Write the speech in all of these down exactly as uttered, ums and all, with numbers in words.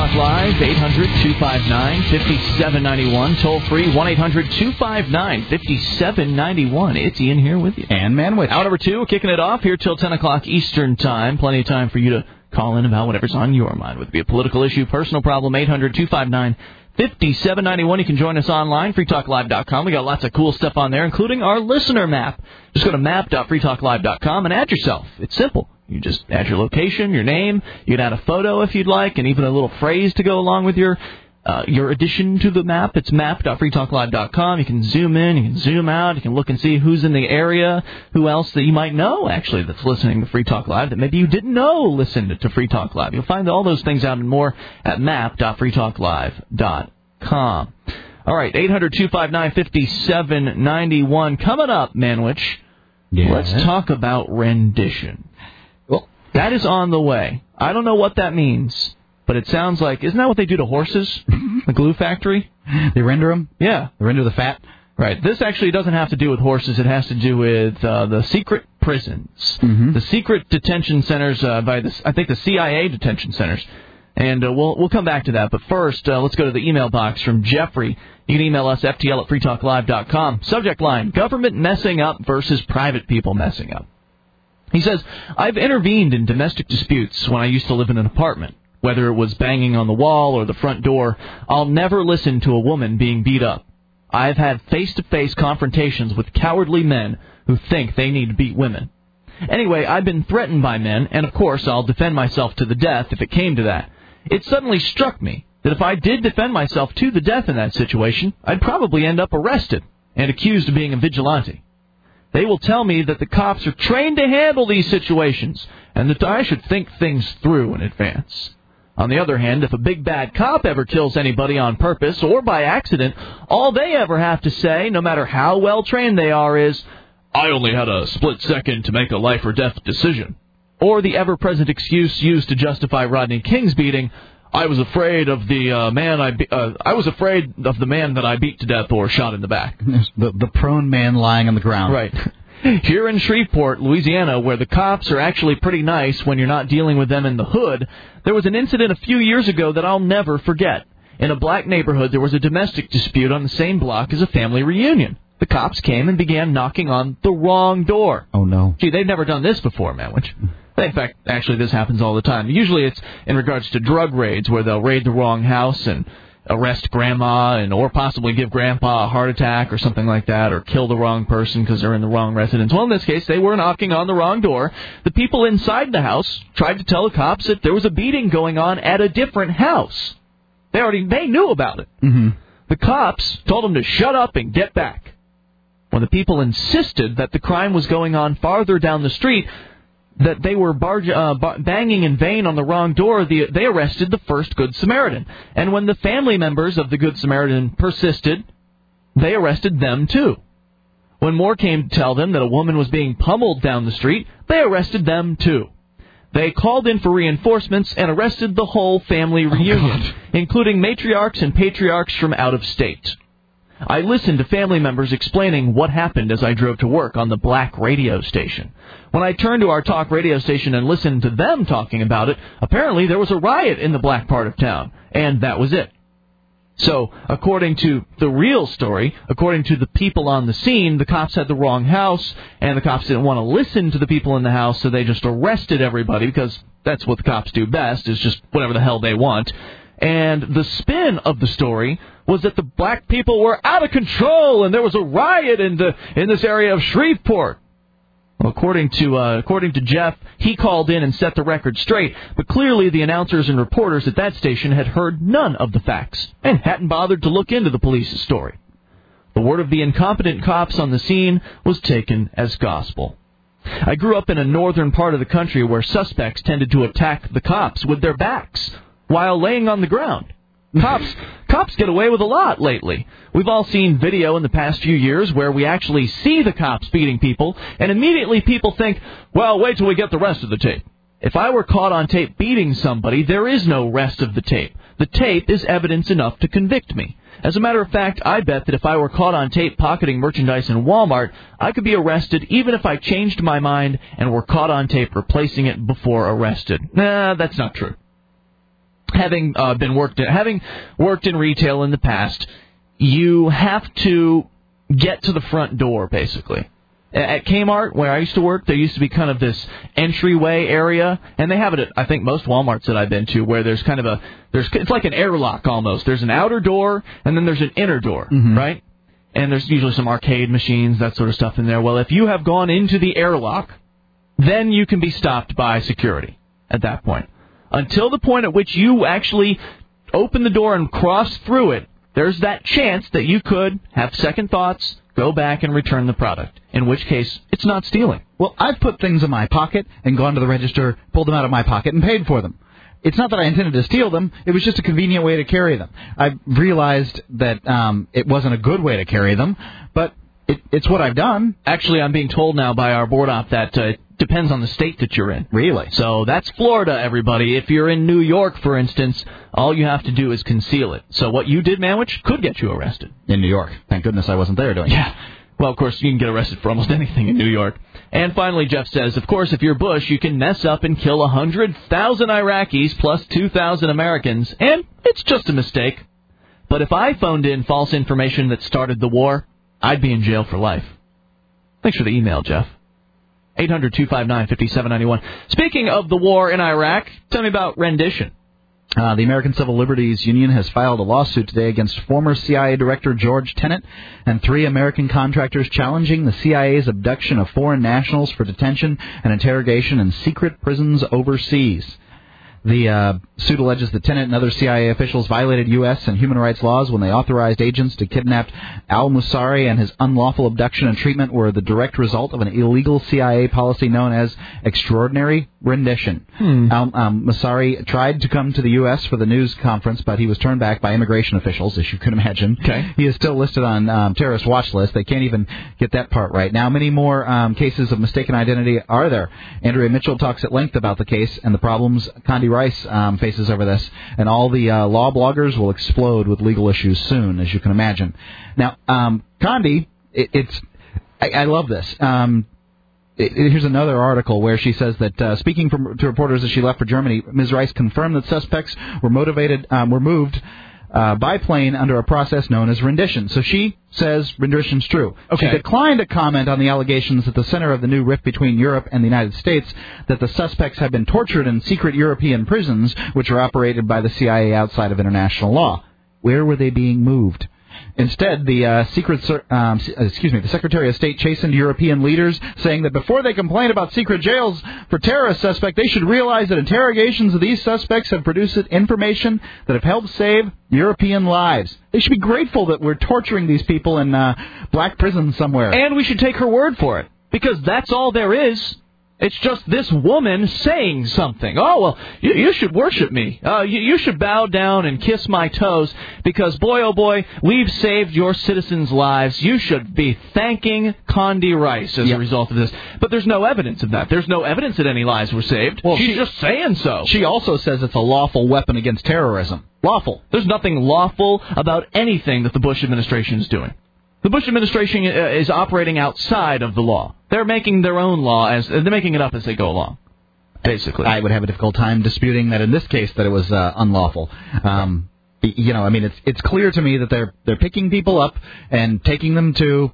Talk Live, eight hundred two five nine five seven nine one. Toll free, one eight hundred two five nine five seven nine one. It's Ian here with you. And Manwich. Hour number two, kicking it off here till ten o'clock Eastern Time. Plenty of time for you to call in about whatever's on your mind, whether it be a political issue, personal problem, eight hundred two five nine five seven nine one. You can join us online, free talk live dot com. We got lots of cool stuff on there, including our listener map. Just go to map dot free talk live dot com and add yourself. It's simple. You just add your location, your name. You can add a photo if you'd like, and even a little phrase to go along with your uh, your addition to the map. It's map dot free talk live dot com. You can zoom in, you can zoom out, you can look and see who's in the area, who else that you might know, actually, that's listening to Free Talk Live that maybe you didn't know listened to Free Talk Live. You'll find all those things out and more at map dot free talk live dot com. All right, eight hundred two five nine five seven nine one. Coming up, Manwich, yeah. Let's talk about rendition. Well, that is on the way. I don't know what that means, but it sounds like, isn't that what they do to horses? The glue factory? They render them? Yeah. They render the fat? Right. This actually doesn't have to do with horses. It has to do with uh, the secret prisons, mm-hmm. the secret detention centers uh, by the, I think the C I A detention centers. And uh, we'll we'll come back to that. But first, uh, let's go to the email box from Jeffrey. You can email us, F T L at free talk live dot com. Subject line, government messing up versus private people messing up. He says, I've intervened in domestic disputes when I used to live in an apartment. Whether it was banging on the wall or the front door, I'll never listen to a woman being beat up. I've had face-to-face confrontations with cowardly men who think they need to beat women. Anyway, I've been threatened by men, and of course I'll defend myself to the death if it came to that. It suddenly struck me that if I did defend myself to the death in that situation, I'd probably end up arrested and accused of being a vigilante. They will tell me that the cops are trained to handle these situations and that I should think things through in advance. On the other hand, if a big bad cop ever kills anybody on purpose or by accident, all they ever have to say, no matter how well trained they are, is, I only had a split second to make a life or death decision. Or the ever-present excuse used to justify Rodney King's beating, I was afraid of the uh, man I be- uh, I was afraid of the man that I beat to death or shot in the back. The, the prone man lying on the ground. Right. Here in Shreveport, Louisiana, where the cops are actually pretty nice when you're not dealing with them in the hood, there was an incident a few years ago that I'll never forget. In a black neighborhood, there was a domestic dispute on the same block as a family reunion. The cops came and began knocking on the wrong door. Oh, no. Gee, they've never done this before, Manwich. In fact, actually, this happens all the time. Usually it's in regards to drug raids where they'll raid the wrong house and arrest grandma and or possibly give grandpa a heart attack or something like that, or kill the wrong person because they're in the wrong residence. Well, in this case, they were knocking on the wrong door. The people inside the house tried to tell the cops that there was a beating going on at a different house. They already they knew about it. Mm-hmm. The cops told them to shut up and get back. When the people insisted that the crime was going on farther down the street, that they were bar- uh, bar- banging in vain on the wrong door, the, they arrested the first Good Samaritan. And when the family members of the Good Samaritan persisted, they arrested them too. When more came to tell them that a woman was being pummeled down the street, they arrested them too. They called in for reinforcements and arrested the whole family reunion, oh, including matriarchs and patriarchs from out of state. I listened to family members explaining what happened as I drove to work on the black radio station. When I turned to our talk radio station and listened to them talking about it, apparently there was a riot in the black part of town, and that was it. So, according to the real story, according to the people on the scene, the cops had the wrong house, and the cops didn't want to listen to the people in the house, so they just arrested everybody, because that's what the cops do best, is just whatever the hell they want. And the spin of the story was that the black people were out of control and there was a riot in the in this area of Shreveport. Well, according to uh, according to Jeff, he called in and set the record straight, but clearly the announcers and reporters at that station had heard none of the facts and hadn't bothered to look into the police's story. The word of the incompetent cops on the scene was taken as gospel. I grew up in a northern part of the country where suspects tended to attack the cops with their backs while laying on the ground. Cops cops get away with a lot lately. We've all seen video in the past few years where we actually see the cops beating people, and immediately people think, well, wait till we get the rest of the tape. If I were caught on tape beating somebody, there is no rest of the tape. The tape is evidence enough to convict me. As a matter of fact, I bet that if I were caught on tape pocketing merchandise in Walmart, I could be arrested even if I changed my mind and were caught on tape replacing it before arrested. Nah, that's not true. having uh, been worked in, having worked in retail in the past, you have to get to the front door, basically. At Kmart, where I used to work, there used to be kind of this entryway area, and they have it at, I think, most Walmarts that I've been to, where there's kind of a, there's it's like an airlock almost. There's an outer door, and then there's an inner door, mm-hmm. right? And there's usually some arcade machines, that sort of stuff in there. Well, if you have gone into the airlock, then you can be stopped by security at that point. Until the point at which you actually open the door and cross through it, there's that chance that you could have second thoughts, go back and return the product, in which case it's not stealing. Well, I've put things in my pocket and gone to the register, pulled them out of my pocket, and paid for them. It's not that I intended to steal them. It was just a convenient way to carry them. I realized that um, it wasn't a good way to carry them, but it, it's what I've done. Actually, I'm being told now by our board op that uh, it depends on the state that you're in. Really? So that's Florida, everybody. If you're in New York, for instance, all you have to do is conceal it. So what you did, Manwich, could get you arrested. In New York. Thank goodness I wasn't there doing it. Yeah. Well, of course, you can get arrested for almost anything in New York. And finally, Jeff says, of course, if you're Bush, you can mess up and kill one hundred thousand Iraqis plus two thousand Americans, and it's just a mistake. But if I phoned in false information that started the war, I'd be in jail for life. Thanks for the email, Jeff. eight hundred two five nine five seven nine one. Speaking of the war in Iraq, tell me about rendition. Uh, the American Civil Liberties Union has filed a lawsuit today against former C I A Director George Tenet and three American contractors challenging the C I A's abduction of foreign nationals for detention and interrogation in secret prisons overseas. The uh, suit alleges that Tenet and other C I A officials violated U S and human rights laws when they authorized agents to kidnap al-Musari, and his unlawful abduction and treatment were the direct result of an illegal C I A policy known as extraordinary rendition. Hmm. Al-Musari um, tried to come to the U S for the news conference, but he was turned back by immigration officials, as you can imagine. Okay. He is still listed on um, terrorist watch list. They can't even get that part right. Now, many more um, cases of mistaken identity are there. Andrea Mitchell talks at length about the case and the problems Condi Rice um, faces over this, and all the uh, law bloggers will explode with legal issues soon, as you can imagine. Now, um, Condi, it, it's I, I love this. Um, it, it, here's another article where she says that uh, speaking from, to reporters as she left for Germany, Miz Rice confirmed that suspects were motivated, um, were moved uh, by plane under a process known as rendition. So she says rendition's true. Okay. She declined to comment on the allegations at the center of the new rift between Europe and the United States that the suspects have been tortured in secret European prisons, which are operated by the C I A outside of international law. Where were they being moved? Instead, the uh, secret, um, excuse me, the Secretary of State chastened European leaders, saying that before they complain about secret jails for terrorist suspects, they should realize that interrogations of these suspects have produced information that have helped save European lives. They should be grateful that we're torturing these people in uh, black prisons somewhere. And we should take her word for it, because that's all there is. It's just this woman saying something. Oh, well, you, you should worship me. Uh, you, you should bow down and kiss my toes because, boy, oh, boy, we've saved your citizens' lives. You should be thanking Condi Rice as yep. a result of this. But there's no evidence of that. There's no evidence that any lives were saved. Well, she's she, just saying so. She also says it's a lawful weapon against terrorism. Lawful. There's nothing lawful about anything that the Bush administration is doing. The Bush administration is operating outside of the law. They're making their own law, as they're making it up as they go along, basically. I would have a difficult time disputing that in this case that it was uh, unlawful. Um, you know, I mean, it's it's clear to me that they're they're picking people up and taking them to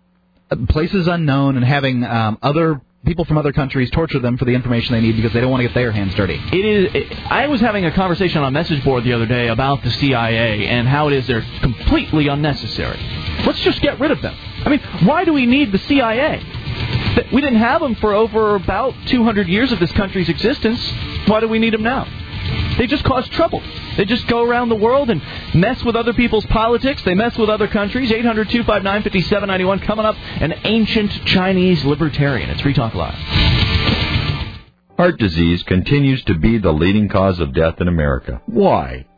places unknown and having um, other people from other countries torture them for the information they need because they don't want to get their hands dirty. It is. It, I was having a conversation on a message board the other day about the C I A and how it is they're completely unnecessary. Let's just get rid of them. I mean, why do we need the C I A? We didn't have them for over about two hundred years of this country's existence. Why do we need them now? They just cause trouble. They just go around the world and mess with other people's politics. They mess with other countries. eight hundred two five nine five seven nine one. Coming up, an ancient Chinese libertarian. It's Free Talk Live. Heart disease continues to be the leading cause of death in America. Why?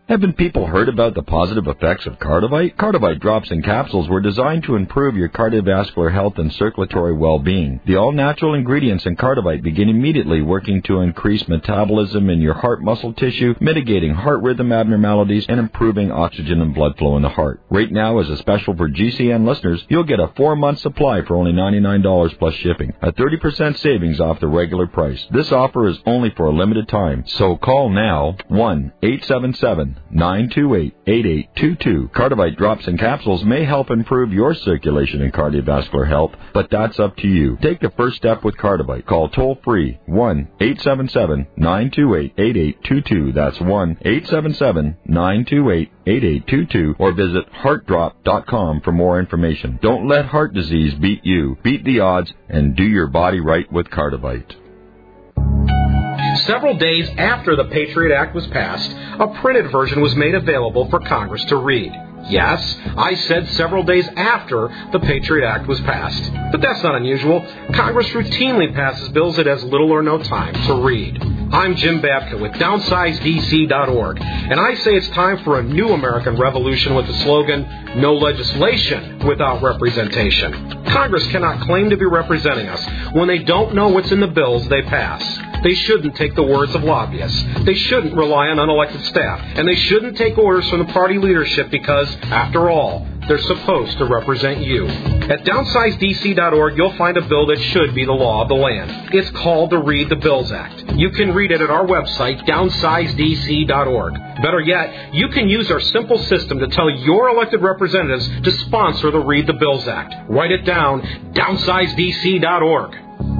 Haven't people heard about the positive effects of Cardivite? Cardivite drops and capsules were designed to improve your cardiovascular health and circulatory well-being. The all-natural ingredients in Cardivite begin immediately working to increase metabolism in your heart muscle tissue, mitigating heart rhythm abnormalities, and improving oxygen and blood flow in the heart. Right now, as a special for G C N listeners, you'll get a four-month supply for only ninety-nine dollars plus shipping, a thirty percent savings off the regular price. This offer is only for a limited time, so call now, one eight seven seven nine two eight, eight eight two two. Cardivite drops and capsules may help improve your circulation and cardiovascular health, but that's up to you. Take the first step with Cardivite. Call toll-free one eight seven seven nine two eight, eight eight two two. That's one eight seven seven nine two eight, eight eight two two, or visit heart drop dot com for more information. Don't let heart disease beat you. Beat the odds and do your body right with Cardivite. Several days after the Patriot Act was passed, a printed version was made available for Congress to read. Yes, I said several days after the Patriot Act was passed. But that's not unusual. Congress routinely passes bills it has little or no time to read. I'm Jim Babka with downsize D C dot org, and I say it's time for a new American revolution with the slogan, no legislation without representation. Congress cannot claim to be representing us when they don't know what's in the bills they pass. They shouldn't take the words of lobbyists. They shouldn't rely on unelected staff. And they shouldn't take orders from the party leadership because, after all, they're supposed to represent you. At downsize D C dot org, you'll find a bill that should be the law of the land. It's called the Read the Bills Act. You can read it at our website, downsize D C dot org. Better yet, you can use our simple system to tell your elected representatives to sponsor the Read the Bills Act. Write it down, downsize D C dot org.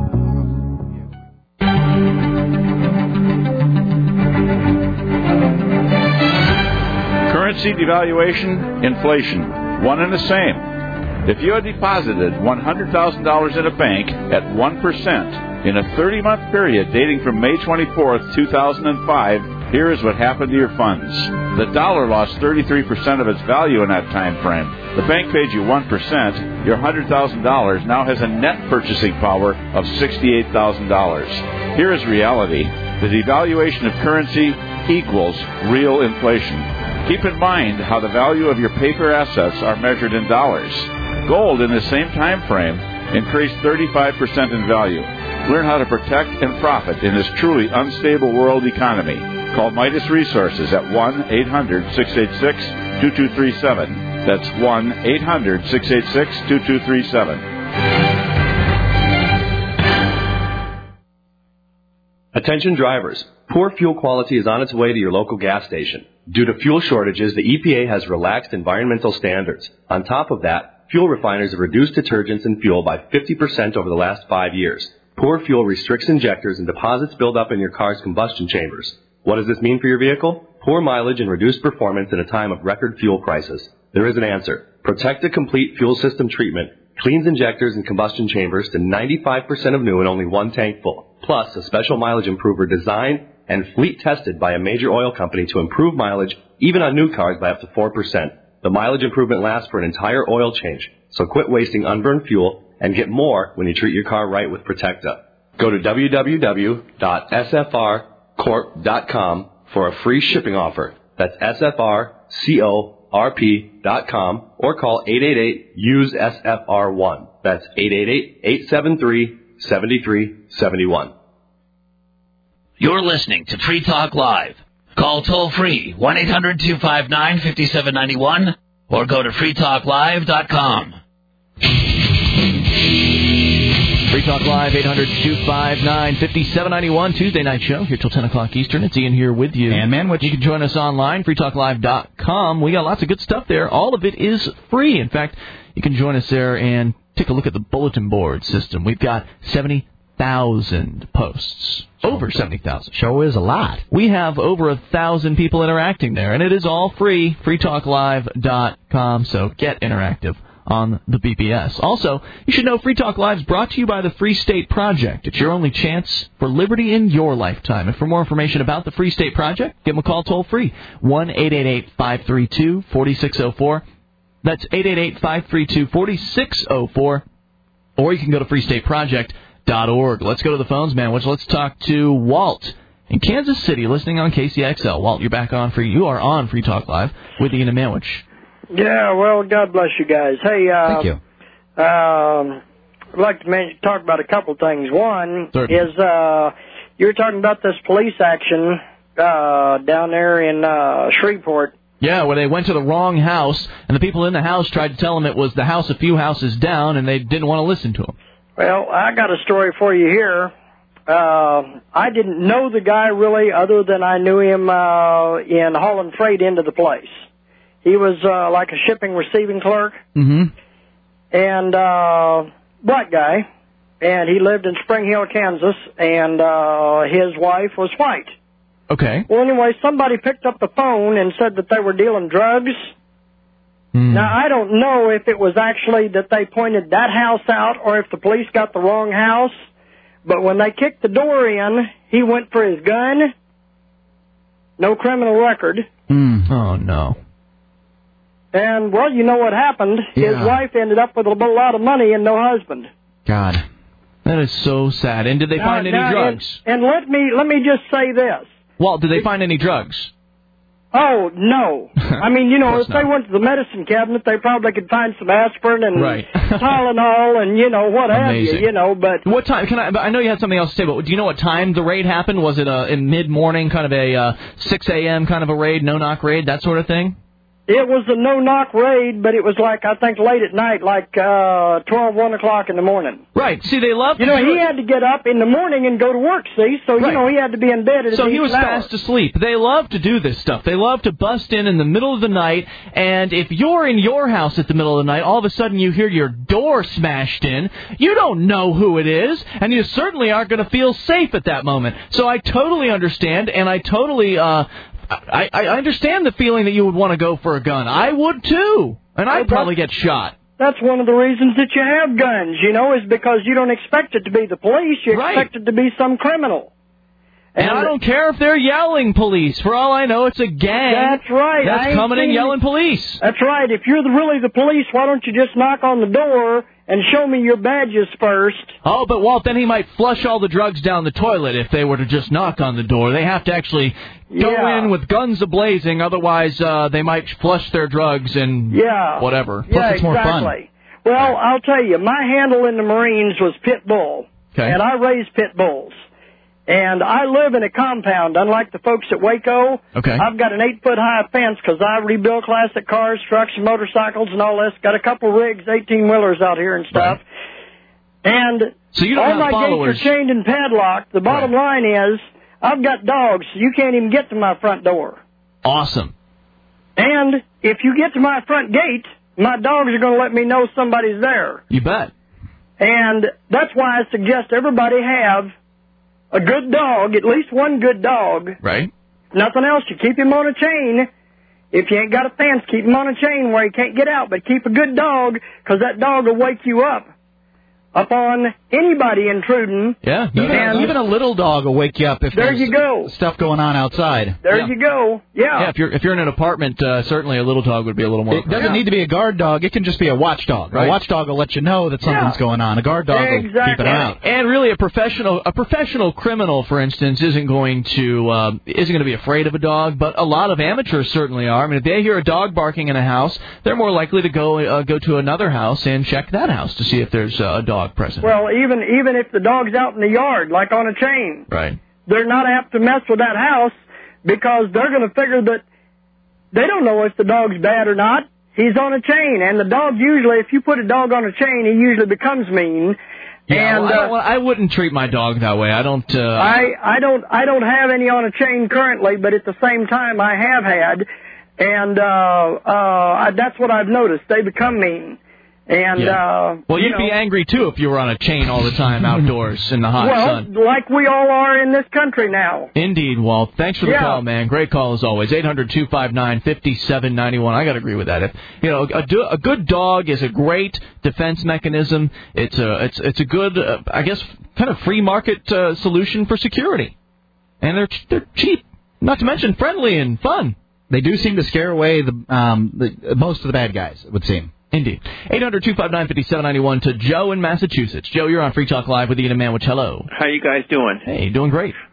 Currency devaluation, inflation, one and the same. If you had deposited one hundred thousand dollars in a bank at one percent in a thirty-month period dating from May twenty-fourth, two thousand five, here is what happened to your funds. The dollar lost thirty-three percent of its value in that time frame. The bank paid you one percent. Your one hundred thousand dollars now has a net purchasing power of sixty-eight thousand dollars. Here is reality. The devaluation of currency equals real inflation. Keep in mind how the value of your paper assets are measured in dollars. Gold in the same time frame increased thirty-five percent in value. Learn how to protect and profit in this truly unstable world economy. Call Midas Resources at one eight hundred six eight six two two three seven. That's one eight hundred six eight six two two three seven. Attention drivers. Poor fuel quality is on its way to your local gas station. Due to fuel shortages, the E P A has relaxed environmental standards. On top of that, fuel refiners have reduced detergents and fuel by fifty percent over the last five years. Poor fuel restricts injectors and deposits build up in your car's combustion chambers. What does this mean for your vehicle? Poor mileage and reduced performance in a time of record fuel prices. There is an answer. Protect a Complete Fuel System Treatment cleans injectors and combustion chambers to ninety-five percent of new in only one tank full. Plus, a special mileage improver designed and fleet tested by a major oil company to improve mileage, even on new cars, by up to four percent. The mileage improvement lasts for an entire oil change, so quit wasting unburned fuel and get more when you treat your car right with Protecta. Go to w w w dot s f r corp dot com for a free shipping offer. That's S F R corp dot com or call eight eight eight use S F R one. That's eight eight eight, eight seven three, seven three seven one. You're listening to Free Talk Live. Call toll-free one eight hundred two five nine five seven nine one or go to free talk live dot com. Free Talk Live, eight hundred two five nine five seven nine one, Tuesday night show, here till ten o'clock Eastern. It's Ian here with you. And Manwich. You can join us online, free talk live dot com. We got lots of good stuff there. All of it is free. In fact, you can join us there and take a look at the bulletin board system. We've got seventy thousand posts. Over seventy thousand. Show is a lot. We have over a thousand people interacting there, and it is all free, free talk live dot com, so get interactive on the B B S. Also, you should know Free Talk Live is brought to you by the Free State Project. It's your only chance for liberty in your lifetime. And for more information about the Free State Project, give them a call toll-free, one eight eight eight five three two four six zero four. That's eight eight eight five three two four six zero four. Or you can go to free state project dot org. Let's go to the phones, man. Let's talk to Walt in Kansas City, listening on K C X L. Walt, you're back on free. You are on Free Talk Live with Ian and Manwich. Yeah, well, God bless you guys. Hey, uh, Thank you. Um, I'd like to mention, talk about a couple things. One Certainly. is uh, you were talking about this police action uh, down there in uh, Shreveport. Yeah, where they went to the wrong house, and the people in the house tried to tell them it was the house a few houses down, and they didn't want to listen to them. Well, I got a story for you here. Uh, I didn't know the guy really, other than I knew him uh, in hauling freight into the place. He was uh, like a shipping receiving clerk, Mm-hmm. and uh, black guy, and he lived in Spring Hill, Kansas, and uh, his wife was white. Okay. Well, anyway, somebody picked up the phone and said that they were dealing drugs. Mm. Now, I don't know if it was actually that they pointed that house out or if the police got the wrong house, but when they kicked the door in, he went for his gun. No criminal record. Mm. Oh, no. And, well, you know what happened. Yeah. His wife ended up with a lot of money and no husband. God. That is so sad. And did they Now- find any now, drugs? And, and let me let me just say this. Walt, did they find any drugs? Oh, no. I mean, you know, Of course if they not. went to the medicine cabinet, they probably could find some aspirin and Right. Tylenol and, you know, what have you, Amazing. you know, but... What time? Can I? I know you had something else to say, but do you know what time the raid happened? Was it uh, in mid morning, kind of a uh, six a.m. kind of a raid, no knock raid, that sort of thing? It was a no-knock raid, but it was like, I think, late at night, like uh, twelve, one o'clock in the morning. Right. See, they love. You know, he had to get up in the morning and go to work, see? So, Right. you know, he had to be in bed at a So he decent was hour. fast asleep. They love to do this stuff. They love to bust in in the middle of the night, and if you're in your house at the middle of the night, all of a sudden you hear your door smashed in. You don't know who it is, and you certainly aren't going to feel safe at that moment. So I totally understand, and I totally, uh, I, I understand the feeling that you would want to go for a gun. I would too, and I'd probably get shot. That's one of the reasons that you have guns, you know, is because you don't expect it to be the police. You Right. expect it to be some criminal. And I don't care if they're yelling police. For all I know, it's a gang. That's right. I That's ain't coming and seen- yelling police. That's right. If you're the, really the police, why don't you just knock on the door and show me your badges first? Oh, but Walt, then he might flush all the drugs down the toilet if they were to just knock on the door. They have to actually go Yeah. in with guns a-blazing, otherwise uh, they might flush their drugs and Yeah. whatever. Yeah, it's more fun. exactly. Well, I'll tell you, my handle in the Marines was pit bull, Okay. and I raised pit bulls. And I live in a compound, unlike the folks at Waco. Okay. I've got an eight-foot-high fence because I rebuild classic cars, trucks, and motorcycles and all this. Got a couple rigs, eighteen-wheelers out here and stuff. And So you don't all have my followers. gates are chained and padlocked. The bottom line is I've got dogs, so you can't even get to my front door. Awesome. And if you get to my front gate, my dogs are going to let me know somebody's there. You bet. And that's why I suggest everybody have a good dog, at least one good dog. Right. Nothing else. You keep him on a chain. If you ain't got a fence, keep him on a chain where he can't get out. But keep a good dog, because that dog will wake you up upon anybody intruding. Yeah. Even, And- even a little dog will wake you up if There there's you go. stuff going on outside. There Yeah. you go. Yeah. Yeah, if you're if you're in an apartment, uh, certainly a little dog would be a little more. It doesn't need to be a guard dog. It can just be a watchdog. Right. A watchdog will let you know that something's Yeah. going on. A guard dog will keep Exactly. it out. And really, a professional a professional criminal, for instance, isn't going to uh, isn't going to be afraid of a dog. But a lot of amateurs certainly are. I mean, if they hear a dog barking in a house, they're more likely to go uh, go to another house and check that house to see if there's uh, a dog present. Well, even even if the dog's out in the yard, like on a chain, Right. they're not apt to mess with that house because they're going to figure that they don't know if the dog's bad or not. He's on a chain, and the dog usually, if you put a dog on a chain, he usually becomes mean. Yeah, and well, I, uh, don't, well, I wouldn't treat my dog that way. I don't. Uh, I I don't I don't have any on a chain currently, but at the same time, I have had, and uh, uh, that's what I've noticed. They become mean. And, Yeah. uh, well, you you'd know, be angry too if you were on a chain all the time outdoors in the hot well, sun. like we all are in this country now. Indeed, Walt. Thanks for the Yeah. call, man. Great call as always. eight hundred two five nine five seven nine one. I got to agree with that. If, you know, a, do, a good dog is a great defense mechanism. It's a it's it's a good, uh, I guess, kind of free market uh, solution for security, and they're they're cheap. Not to mention friendly and fun. They do seem to scare away the, um, the most of the bad guys, it would seem. Indeed. eight hundred two five nine five seven nine one to Joe in Massachusetts. Joe, you're on Free Talk Live with Ian and Manwich. Hello. How you guys doing? Hey, doing great.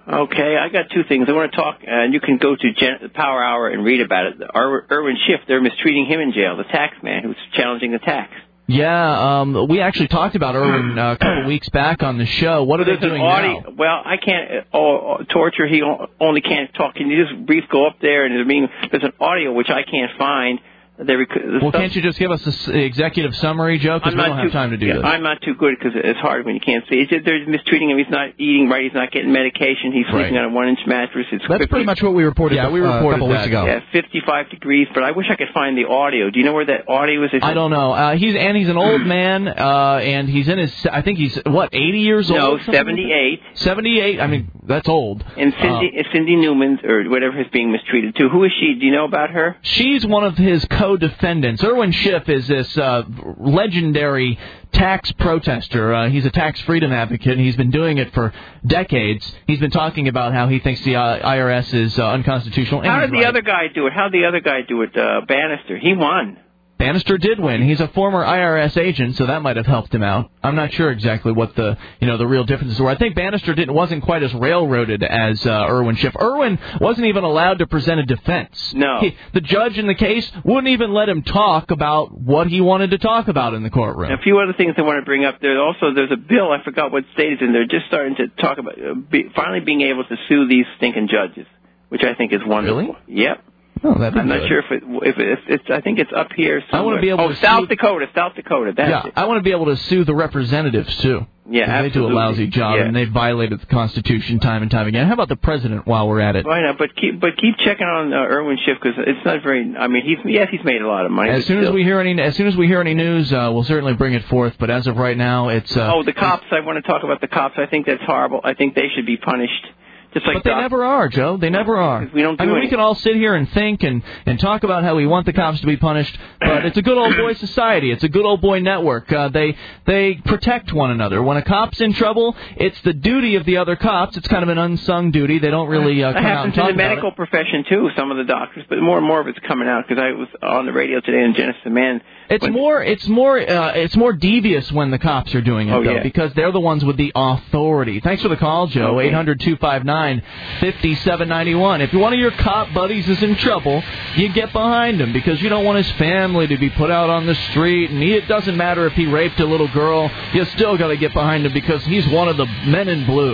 Okay, I got two things. I want to talk, and uh, you can go to Gen- Power Hour and read about it. Ir- Irwin Schiff, they're mistreating him in jail, the tax man who's challenging the tax. Yeah, um, we actually talked about Irwin uh, a couple weeks back on the show. What are There's they doing audio, now? Well, I can't uh, oh, oh, torture. He only can't talk. Can you just brief go up there and I mean, there's an audio which I can't find. They rec- the well, stuff, can't you just give us the executive summary, Joe? Because we don't too, have time to do yeah, this. I'm not too good because it's hard when you can't see. It's, they're mistreating him. He's not eating right. He's not getting medication. He's sleeping right. on a one-inch mattress. It's That's fifty, pretty much what we reported. Yeah, we reported uh, a couple that. weeks ago. Yeah, fifty-five degrees. But I wish I could find the audio. Do you know where that audio is? I don't know. Uh, he's and he's an old man, uh, and he's in his. I think he's what eighty years no, old. No, seventy-eight. Like seventy-eight. I mean, that's old. And Cindy, uh, Cindy Newman or whatever is being mistreated too. Who is she? Do you know about her? She's one of his co-defendants. Irwin Schiff is this uh, legendary tax protester. Uh, he's a tax freedom advocate, and he's been doing it for decades. He's been talking about how he thinks the uh, I R S is uh, unconstitutional. How did the right. other guy do it? How did the other guy do it? Uh, Bannister. He won. Bannister did win. He's a former I R S agent, so that might have helped him out. I'm not sure exactly what the you know the real differences were. I think Bannister didn't wasn't quite as railroaded as uh, Irwin Schiff. Irwin wasn't even allowed to present a defense. No. He, the judge in the case wouldn't even let him talk about what he wanted to talk about in the courtroom. A few other things I want to bring up. There also there's a bill. I forgot what state it's in. They're just starting to talk about uh, be, finally being able to sue these stinking judges, which I think is wonderful. Really? Yep. Oh, that'd be I'm not good. sure if it if it's, it's I think it's up here somewhere. I want to be able oh, to South sue... Dakota, South Dakota. That's yeah, it. I want to be able to sue the representatives too. Yeah, absolutely. They do a lousy job, yeah. and they've violated the Constitution time and time again. How about the president while we're at it? Why not? But keep but keep checking on uh, Irwin Schiff because it's not very. I mean, he's yes, he's made a lot of money. As soon still. as we hear any, as soon as we hear any news, uh, we'll certainly bring it forth. But as of right now, it's. Uh, oh, the cops! I want to talk about the cops. I think that's horrible. I think they should be punished. Just like but they doc- never are, Joe. They never are. We don't do I mean, any- we can all sit here and think and, and talk about how we want the cops to be punished, but it's a good old boy society. It's a good old boy network. Uh, they they protect one another. When a cop's in trouble, it's the duty of the other cops. It's kind of an unsung duty. They don't really uh, come It out and happens in talk the about medical it. profession too. Some of the doctors, but more and more of it's coming out because I was on the radio today and Genesis the Man. It's when, more it's more uh, it's more devious when the cops are doing it Oh, though, yeah. because they're the ones with the authority. Thanks for the call, Joe. Okay. eight hundred two five nine five seven nine one. If one of your cop buddies is in trouble, you get behind him because you don't want his family to be put out on the street. And he, it doesn't matter if he raped a little girl, you still got to get behind him because he's one of the men in blue.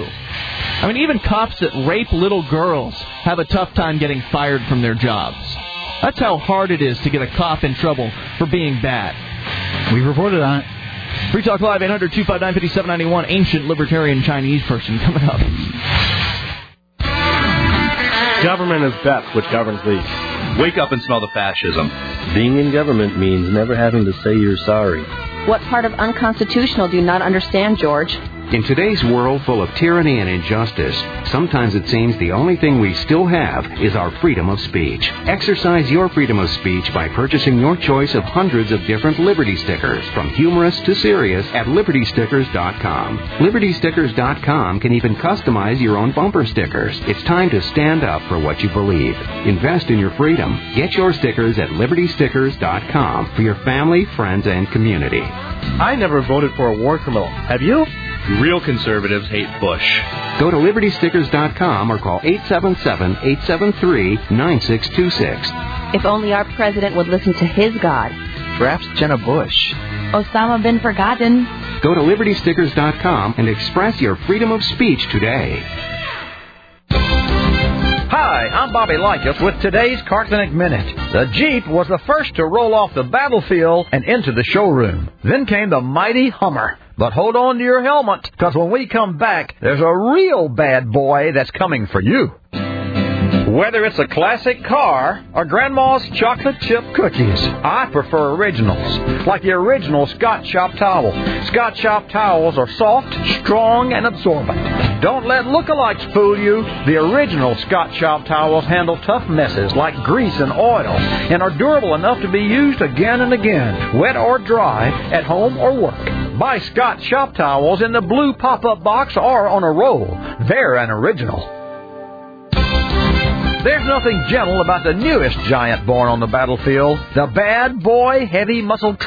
I mean, even cops that rape little girls have a tough time getting fired from their jobs. That's how hard it is to get a cop in trouble for being bad. We reported on it. Free Talk Live, eight hundred two five nine five seven nine one. Ancient libertarian Chinese person coming up. Government is best, which governs least. Wake up and smell the fascism. Being in government means never having to say you're sorry. What part of unconstitutional do you not understand, George? In today's world full of tyranny and injustice, sometimes it seems the only thing we still have is our freedom of speech. Exercise your freedom of speech by purchasing your choice of hundreds of different Liberty stickers, from humorous to serious, at Liberty Stickers dot com. Liberty Stickers dot com can even customize your own bumper stickers. It's time to stand up for what you believe. Invest in your freedom. Get your stickers at Liberty Stickers dot com for your family, friends, and community. I never voted for a war criminal. Have you? Real conservatives hate Bush. Go to Liberty Stickers dot com or call eight seven seven, eight seven three, nine six two six. If only our president would listen to his God. Perhaps Jenna Bush. Osama bin Forgotten. Go to Liberty Stickers dot com and express your freedom of speech today. Hi, I'm Bobby Likas with today's Cartonic Minute. The Jeep was the first to roll off the battlefield and into the showroom. Then came the mighty Hummer. But hold on to your helmet, because when we come back, there's a real bad boy that's coming for you. Whether it's a classic car or Grandma's chocolate chip cookies, I prefer originals, like the original Scott Shop towel. Scott Shop towels are soft, strong, and absorbent. Don't let lookalikes fool you. The original Scott Shop towels handle tough messes like grease and oil and are durable enough to be used again and again, wet or dry, at home or work. Buy Scott Shop towels in the blue pop-up box or on a roll. They're an original. There's nothing gentle about the newest giant born on the battlefield, the Bad Boy Heavy Muscle Truck.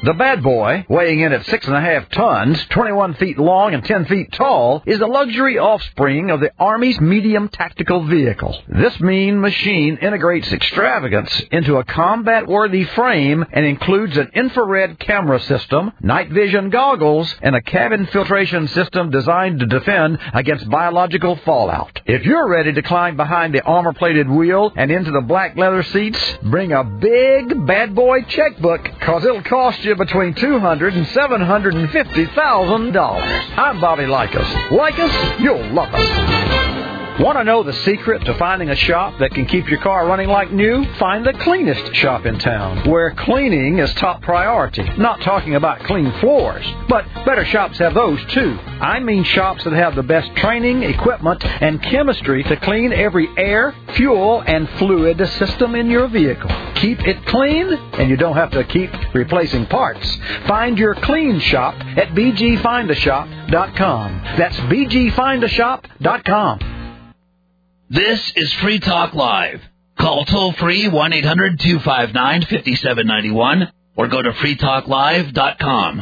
The Bad Boy, weighing in at six and a half tons, twenty-one feet long and ten feet tall, is the luxury offspring of the Army's medium tactical vehicle. This mean machine integrates extravagance into a combat-worthy frame and includes an infrared camera system, night vision goggles, and a cabin filtration system designed to defend against biological fallout. If you're ready to climb behind the armor-plated wheel and into the black leather seats, bring a big Bad Boy checkbook, cause it'll cost you between two hundred thousand dollars and seven hundred fifty thousand dollars. I'm Bobby Likas. Like us, you'll love us. Want to know the secret to finding a shop that can keep your car running like new? Find the cleanest shop in town, where cleaning is top priority. Not talking about clean floors, but better shops have those too. I mean shops that have the best training, equipment, and chemistry to clean every air, fuel, and fluid system in your vehicle. Keep it clean, and you don't have to keep replacing parts. Find your clean shop at b g find a shop dot com. That's b g find a shop dot com. This is Free Talk Live. Call toll-free one eight hundred two five nine five seven nine one or go to free talk live dot com.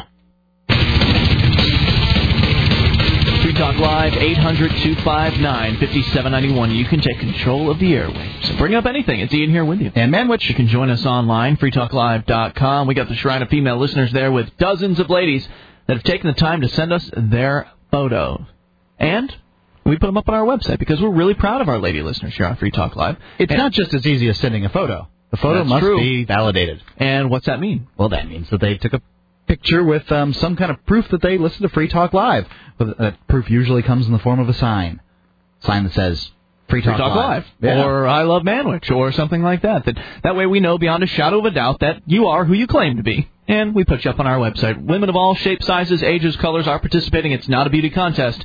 Free Talk Live, eight hundred two five nine five seven nine one. You can take control of the airwaves. So bring up anything. It's Ian here with you. And Manwich. You can join us online, free talk live dot com. We got the Shrine of Female Listeners there with dozens of ladies that have taken the time to send us their photos. And we put them up on our website because we're really proud of our lady listeners here on Free Talk Live. It's and not just as easy as sending a photo. The photo That's must true. be validated. And what's that mean? Well, that means that they took a picture with um, some kind of proof that they listened to Free Talk Live. That proof usually comes in the form of a sign. Sign that says Free Talk, Free Talk Live. Live. Yeah. Or I Love Manwich or something like that. that. That way we know beyond a shadow of a doubt that you are who you claim to be. And we put you up on our website. Women of all shapes, sizes, ages, colors are participating. It's not a beauty contest.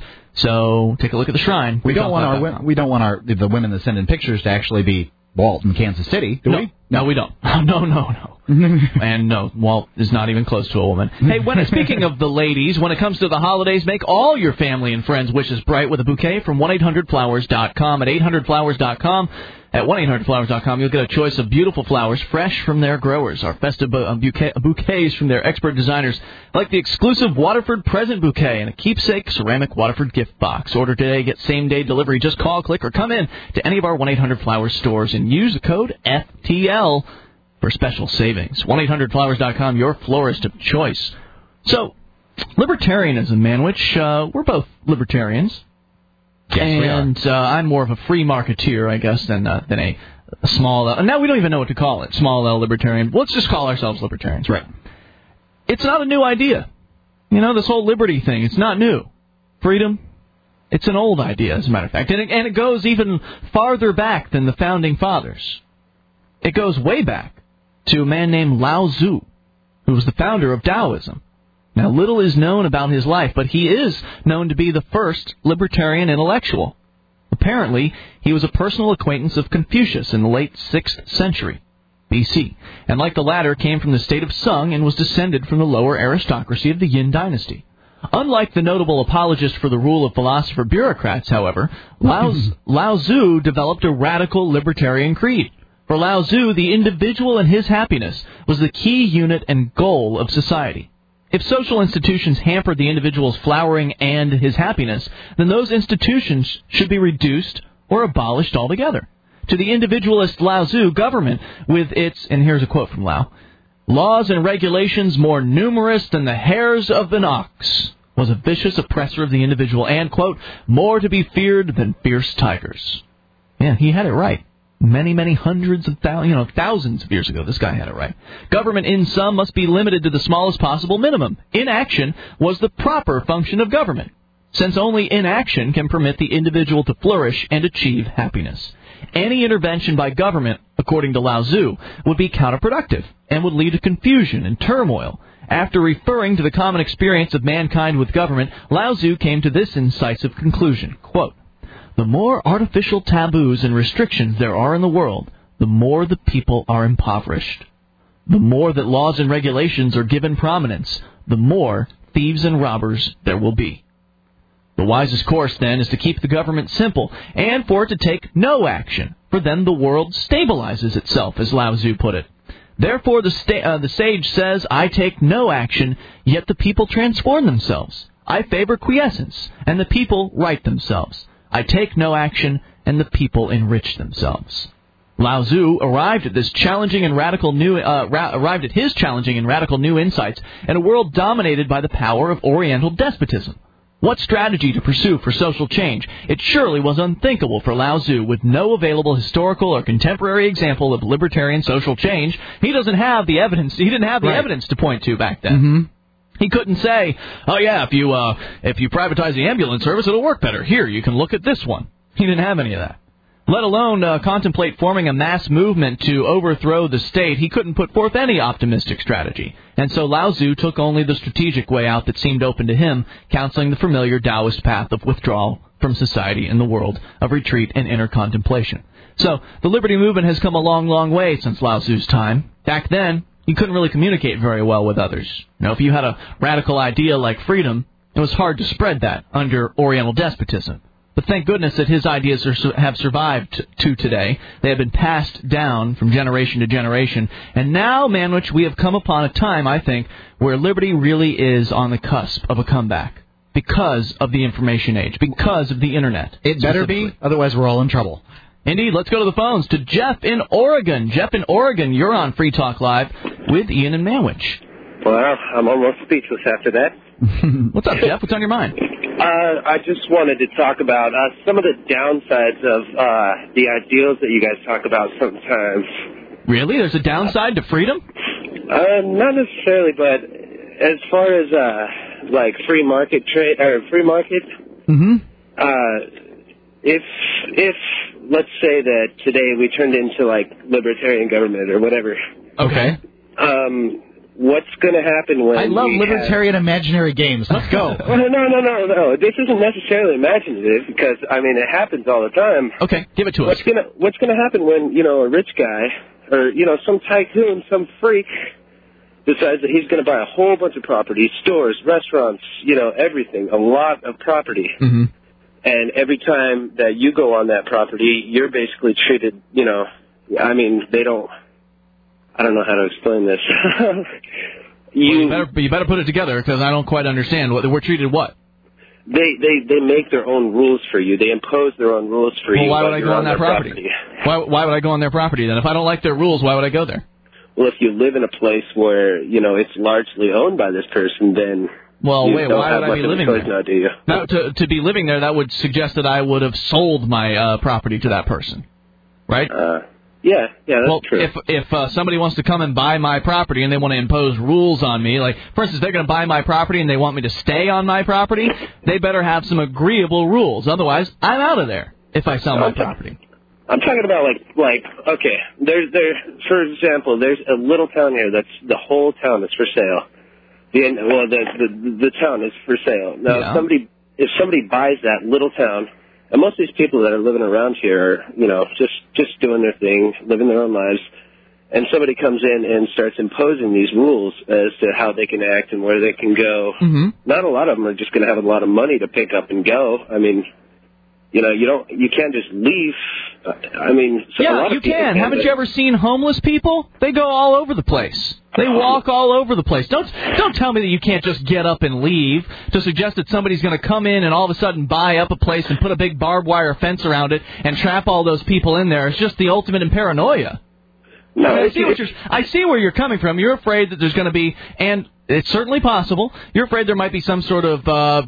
So take a look at the shrine. We don't want our we don't want our the women that send in pictures to actually be Walt in Kansas City, do no, we? No, we don't. No, no, no. And no, Walt is not even close to a woman. Hey, when speaking of the ladies, when it comes to the holidays, make all your family and friends' wishes bright with a bouquet from one eight hundred flowers dot com. At eight hundred flowers dot com, at one eight hundred flowers dot com, you'll get a choice of beautiful flowers fresh from their growers. Our festive uh, bouquet, bouquets from their expert designers, like the exclusive Waterford present bouquet and a keepsake ceramic Waterford gift box. Order today, get same-day delivery. Just call, click, or come in to any of our one eight hundred flowers stores and use the code F T L for special savings. one eight hundred flowers dot com, your florist of choice. So, libertarianism, Manwich, uh, we're both libertarians. Yes, and we are. Uh, I'm more of a free marketeer, I guess, than uh, than a, a small L. Now we don't even know what to call it, small L libertarian. Let's just call ourselves libertarians. Right. It's not a new idea. You know, this whole liberty thing, it's not new. Freedom, it's an old idea, as a matter of fact. And it, and it goes even farther back than the Founding Fathers. It goes way back to a man named Lao Tzu, who was the founder of Taoism. Now, little is known about his life, but he is known to be the first libertarian intellectual. Apparently, he was a personal acquaintance of Confucius in the late sixth century B C, and like the latter, came from the state of Sung and was descended from the lower aristocracy of the Yin dynasty. Unlike the notable apologist for the rule of philosopher bureaucrats, however, Lao, Lao Tzu developed a radical libertarian creed. For Lao Tzu, the individual and his happiness was the key unit and goal of society. If social institutions hampered the individual's flowering and his happiness, then those institutions should be reduced or abolished altogether. To the individualist Lao Tzu, government, with its, and here's a quote from Lao, laws and regulations more numerous than the hairs of an ox, was a vicious oppressor of the individual and, quote, more to be feared than fierce tigers. Yeah, he had it right. Many, many hundreds of thousands, you know, thousands of years ago, this guy had it right. Government, in sum, must be limited to the smallest possible minimum. Inaction was the proper function of government, since only inaction can permit the individual to flourish and achieve happiness. Any intervention by government, according to Lao Tzu, would be counterproductive and would lead to confusion and turmoil. After referring to the common experience of mankind with government, Lao Tzu came to this incisive conclusion, quote, the more artificial taboos and restrictions there are in the world, the more the people are impoverished. The more that laws and regulations are given prominence, the more thieves and robbers there will be. The wisest course, then, is to keep the government simple and for it to take no action, for then the world stabilizes itself, as Lao Tzu put it. Therefore, the, sta- uh, the sage says, I take no action, yet the people transform themselves. I favor quiescence, and the people right themselves. I take no action, and the people enrich themselves. Lao Tzu arrived at this challenging and radical new uh, ra- arrived at his challenging and radical new insights in a world dominated by the power of Oriental despotism. What strategy to pursue for social change? It surely was unthinkable for Lao Tzu with no available historical or contemporary example of libertarian social change. He doesn't have the evidence. He didn't have the right. evidence to point to back then. Mm-hmm. He couldn't say, "Oh yeah, if you uh, if you privatize the ambulance service, it'll work better. Here, you can look at this one." He didn't have any of that. Let alone uh, contemplate forming a mass movement to overthrow the state. He couldn't put forth any optimistic strategy. And so Lao Tzu took only the strategic way out that seemed open to him, counseling the familiar Taoist path of withdrawal from society and the world, of retreat and inner contemplation. So the liberty movement has come a long, long way since Lao Tzu's time. Back then, you couldn't really communicate very well with others. You know, if you had a radical idea like freedom, it was hard to spread that under Oriental despotism. But thank goodness that his ideas are, have survived to today. They have been passed down from generation to generation. And now, Manwich, we have come upon a time, I think, where liberty really is on the cusp of a comeback because of the information age, because of the Internet. It better be, otherwise we're all in trouble. Indeed. Let's go to the phones to Jeff in Oregon. Jeff in Oregon, you're on Free Talk Live with Ian and Manwich. Well, I'm almost speechless after that. What's up, Jeff? What's on your mind? Uh, I just wanted to talk about uh, some of the downsides of uh, the ideals that you guys talk about sometimes. Really? There's a downside to freedom? Uh, not necessarily, but as far as uh, like free market trade or free market, mm-hmm. uh, if if let's say that today we turned into like libertarian government or whatever. Okay. Um. What's going to happen when I love we libertarian have... imaginary games. Let's go. well, no, no, no, no. This isn't necessarily imaginative because, I mean, it happens all the time. Okay, give it to what's us. Gonna, what's going to happen when, you know, a rich guy or, you know, some tycoon, some freak decides that he's going to buy a whole bunch of property, stores, restaurants, you know, everything, a lot of property. Mm-hmm. And every time that you go on that property, you're basically treated, you know, I mean, they don't... I don't know how to explain this. you, well, you, better, you better put it together because I don't quite understand. We're treated what? They, they they make their own rules for you. They impose their own rules for well, you. Why would I go on, on that property? property? Why, why would I go on their property then? If I don't like their rules, why would I go there? Well, if you live in a place where, you know, it's largely owned by this person, then... Well, you wait, don't why have would I much be of a living choice there? now, do you? Now, to, to be living there, that would suggest that I would have sold my uh, property to that person, right? Uh Yeah, yeah, that's well, true. if if uh, somebody wants to come and buy my property and they want to impose rules on me, like, for instance, they're going to buy my property and they want me to stay on my property, they better have some agreeable rules. Otherwise, I'm out of there if I sell my I'm property. I'm talking about, like, like okay, there's, there, for example, there's a little town here that's, the whole town is for sale. The Well, the, the, the town is for sale. Now, Yeah. if somebody, if somebody buys that little town, and most of these people that are living around here are, you know, just, just doing their thing, living their own lives, and somebody comes in and starts imposing these rules as to how they can act and where they can go. Mm-hmm. Not a lot of them are just going to have a lot of money to pick up and go. I mean, you know, you don't, you can't just leave. I mean, so a Yeah, lot you of people can. can, Haven't but- you ever seen homeless people? They go all over the place. They walk all over the place. Don't don't tell me that you can't just get up and leave to suggest that somebody's going to come in and all of a sudden buy up a place and put a big barbed wire fence around it and trap all those people in there. It's just the ultimate in paranoia. No, I, mean, I, it's- see what you're, I see where you're coming from. You're afraid that there's going to be, and it's certainly possible, you're afraid there might be some sort of uh,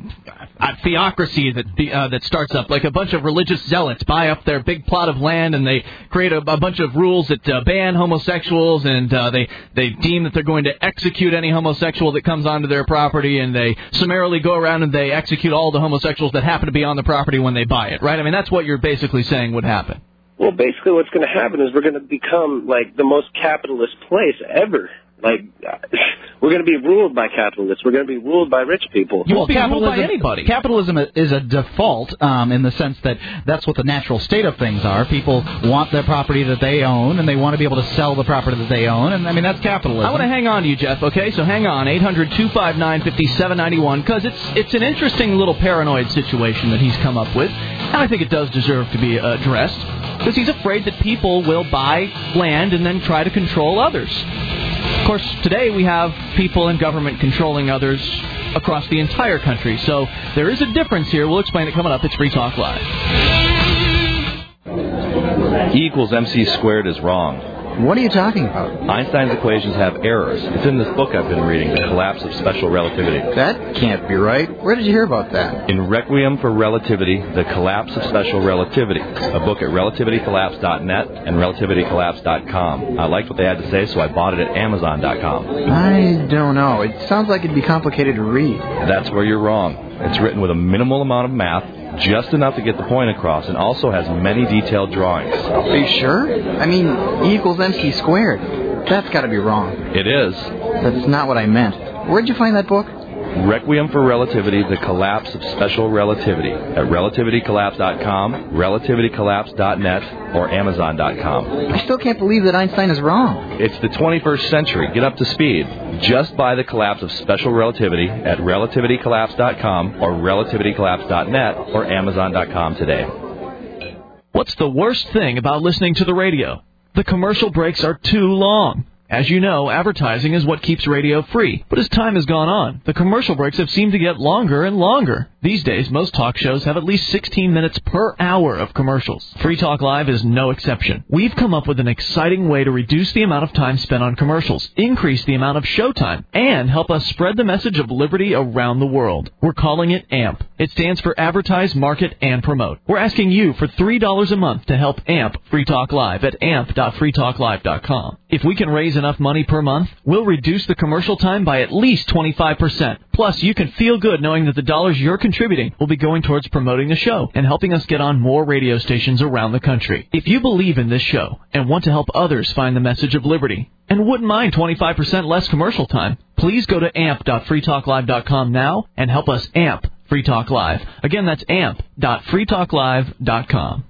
theocracy that be, uh, that starts up, like a bunch of religious zealots buy up their big plot of land and they create a, a bunch of rules that uh, ban homosexuals, and uh, they, they deem that they're going to execute any homosexual that comes onto their property, and they summarily go around and they execute all the homosexuals that happen to be on the property when they buy it, right? I mean, that's what you're basically saying would happen. Well, basically what's going to happen is we're going to become, like, the most capitalist place ever. Like, we're going to be ruled by capitalists. We're going to be ruled by rich people. You won't be ruled by anybody. Capitalism is a default um, in the sense that that's what the natural state of things are. People want their property that they own, and they want to be able to sell the property that they own, and, I mean, that's capitalism. I want to hang on to you, Jeff, okay? So hang on, eight hundred two five nine five seven nine one, because it's, it's an interesting little paranoid situation that he's come up with, and I think it does deserve to be addressed. because he's afraid that people will buy land and then try to control others. Of course, today we have people in government controlling others across the entire country, so there is a difference here. We'll explain it coming up. It's Free Talk Live. E equals mc squared is wrong. What are you talking about? Einstein's equations have errors. It's in this book I've been reading, The Collapse of Special Relativity. That can't be right. Where did you hear about that? In Requiem for Relativity, The Collapse of Special Relativity, a book at relativity collapse dot net and relativity collapse dot com. I liked what they had to say, so I bought it at amazon dot com. I don't know. It sounds like it'd be complicated to read. That's where you're wrong. It's written with a minimal amount of math, just enough to get the point across, and also has many detailed drawings. Are you sure? I mean, E equals mc squared. That's got to be wrong. It is. That's not what I meant. Where'd you find that book? Requiem for Relativity, The Collapse of Special Relativity at relativity collapse dot com, relativity collapse dot net, or amazon dot com. I still can't believe that Einstein is wrong. It's the twenty-first century. Get up to speed. Just buy The Collapse of Special Relativity at relativity collapse dot com or relativity collapse dot net or amazon dot com today. What's the worst thing about listening to the radio? The commercial breaks are too long. As you know, advertising is what keeps radio free. But as time has gone on, the commercial breaks have seemed to get longer and longer. These days, most talk shows have at least sixteen minutes per hour of commercials. Free Talk Live is no exception. We've come up with an exciting way to reduce the amount of time spent on commercials, increase the amount of showtime, and help us spread the message of liberty around the world. We're calling it A M P. It stands for Advertise, Market, and Promote. We're asking you for three dollars a month to help A M P Free Talk Live at amp dot free talk live dot com. If we can raise enough money per month, we'll reduce the commercial time by at least twenty-five percent. Plus, you can feel good knowing that the dollars you're contributing will be going towards promoting the show and helping us get on more radio stations around the country. If you believe in this show and want to help others find the message of liberty and wouldn't mind twenty-five percent less commercial time, please go to amp dot free talk live dot com now and help us amp Free Talk Live. Again, that's amp dot free talk live dot com.